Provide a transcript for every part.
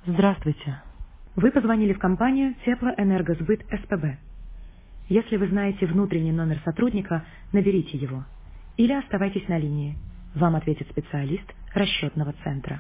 Здравствуйте. Вы позвонили в компанию Теплоэнергосбыт СПБ. Если вы знаете внутренний номер сотрудника, наберите его. Или оставайтесь на линии. Вам ответит специалист расчетного центра.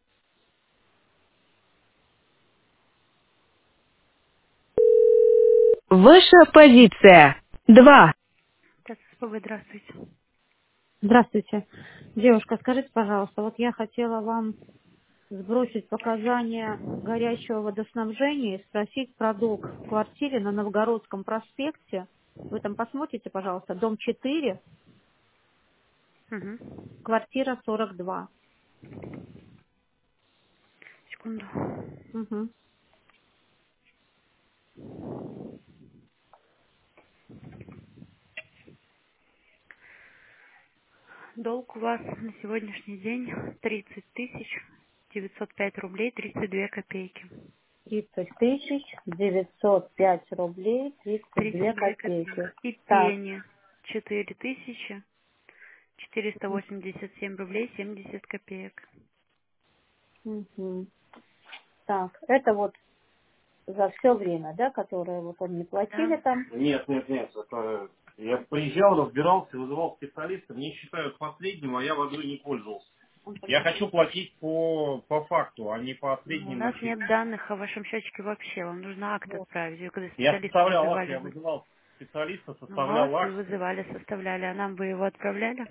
Ваша позиция. 2. СПБ, здравствуйте. Здравствуйте. Девушка, скажите, пожалуйста, вот я хотела вам сбросить показания горячего водоснабжения и спросить про долг в квартире на Новгородском проспекте. Вы там посмотрите, пожалуйста, дом 4, Угу. квартира 42. Секунду. Угу. Долг у вас на сегодняшний день 30 905 рублей 32 копейки. 30 905 рублей 32 32 копейки. копейки. И Так. пени 4487 рублей 70 копеек. Угу. Так, это вот за все время, да, которое вот они платили Да. там. Нет, нет, нет. Это... Я приезжал, разбирался, вызывал специалиста. Мне считают последним, а я водой не пользовался. Я хочу платить по факту, а не по Но у средним нас на нет данных о вашем счетчике вообще. Вам нужно акт Вот. отправить. И когда Я специалиста составлял акт, вызывали я вы. вызывал специалиста, Ну вот, составлял вы акт. вызывали, составляли, а нам вы его отправляли?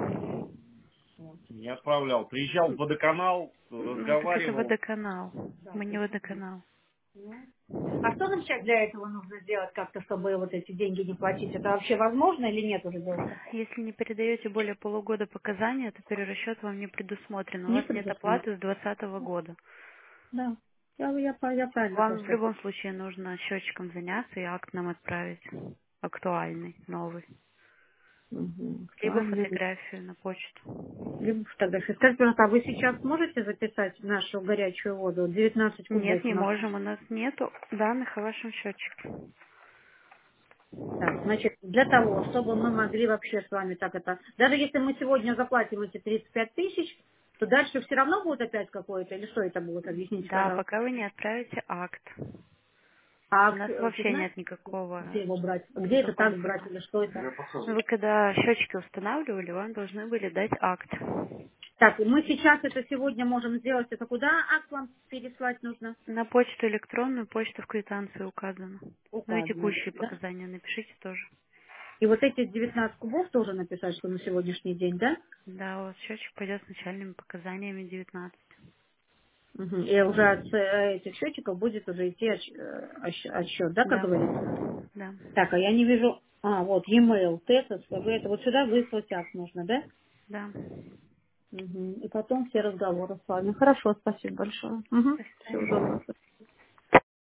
Не отправлял. Приезжал в водоканал, Ну, так это разговаривал. водоканал. Мы не водоканал. Ну. А что нам сейчас для этого нужно сделать как-то, чтобы вот эти деньги не платить? Это вообще возможно или нет уже, девушка? Если не передаете более полугода показания, то перерасчет вам не предусмотрен. У Не вас нет оплаты предусмотрено. с 2020 года. Да. Я правильно Вам в просто. любом случае нужно счетчиком заняться и акт нам отправить. Актуальный, новый. Угу. Либо Правильно. фотографию на почту. Либо фотографии. Скажите, пожалуйста, а вы сейчас можете записать нашу горячую воду? 19 Нет, кубов у не нас. можем. У нас нету данных о вашем счетчике. Так, значит, для того, чтобы мы могли вообще с вами так это... Даже если мы сегодня заплатим эти 35 тысяч, то дальше все равно будет опять какое-то, или что это будет? Объясните, Да, пожалуйста. пока вы не отправите акт. А У нас вы вообще знаете, нет никакого где его брать? Где это так брать документа. или что это? Я Ну, показываю. вы когда счетчики устанавливали, вам должны были дать акт. Так, и мы сейчас это сегодня можем сделать. Это куда акт вам переслать нужно? На почту электронную, почта в квитанции указана. Ну и Указано, текущие да? показания напишите тоже. И вот эти 19 кубов тоже написать, что на сегодняшний день, да? Да, у вас счетчик пойдет с начальными показаниями 19. Мгм. И уже от этих счетчиков будет уже идти отсчет, да, как Да. говорится? Да. Так, а я не вижу... А, вот, e-mail, тесс, это вот сюда выслать акт нужно, да? Да. Мгм. И потом все разговоры с вами. Хорошо, спасибо большое. Угу. До Всего свидания. доброго.